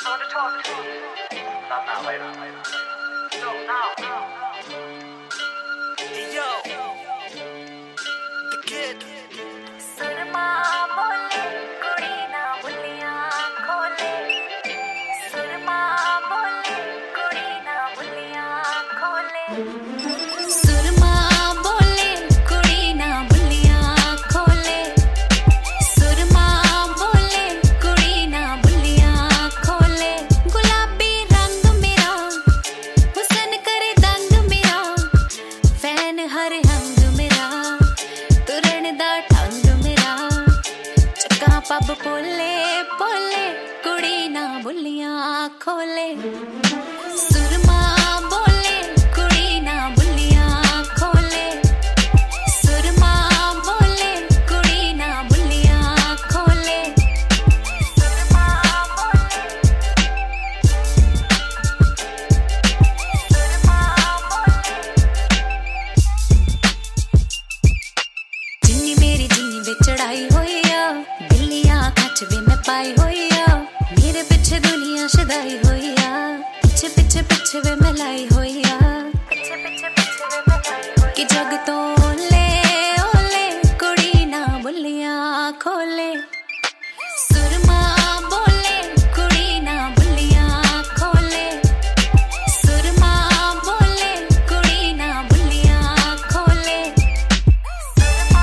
want to talk to me. Not now, later. No, now. Hey, yo. The kid. सुरमा बोले कुड़ी ना बुलियां खोले सुरमा बोले कुड़ी ना बुलियां खोले सुरमा बोले कुड़ी ना बुलियां खोले सुरमा बोले कुड़ी ना बुलियां खोले गुलाबी रंग मेरा हुसन करे दंग मेरा फैन हर हंग मेरा तुरण दा ठंग मेरा चक्का पब पोले पोले कुड़ी ना बुलियां खोले सुरमा बोले कुड़ी ना बुलियां खोले सुरमा बोले कुड़ी ना बुलियां खोले सुरमा बोले सुरमा बोले जिन्नी मेरी जिन्नी वे चढ़ाई होई आ बिल्लियां कच वे मैं पाई होई आ मेरे पीछे दुनिया शदाई होई आ पीछे पीछे पीछे वे मैं लाई होई आ पीछे पीछे पीछे वे मैं लाई होई कि जग तो ओले ओले कुड़ी ना बुलियां खोले सुरमा बोले कुड़ी ना बुलियां खोले सुरमा बोले कुड़ी ना बुलियां खोले सुरमा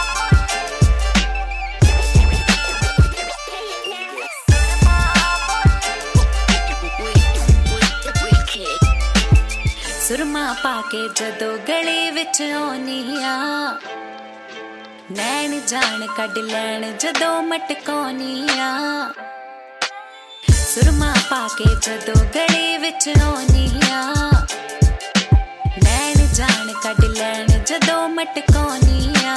सुरमा पाके जदों गली विच आउनी आ नैन जान कढ लैण जदों मटकाउनी आ सुरमा पाके जदों गली विच आउनी आ नैन जान कढ लैण जदों मटकाउनी आ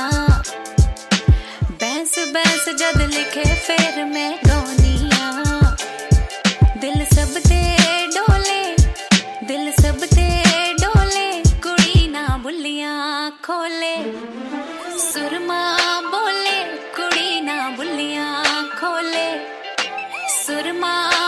बैंस बैंस जद लिखे फिर मैं गाउनी आ दिल सब ते डोले दिल सब ते डोले कुड़ी ना बुलियां खोले सुरमा बोले कुड़ी ना बुलियां खोले सुरमा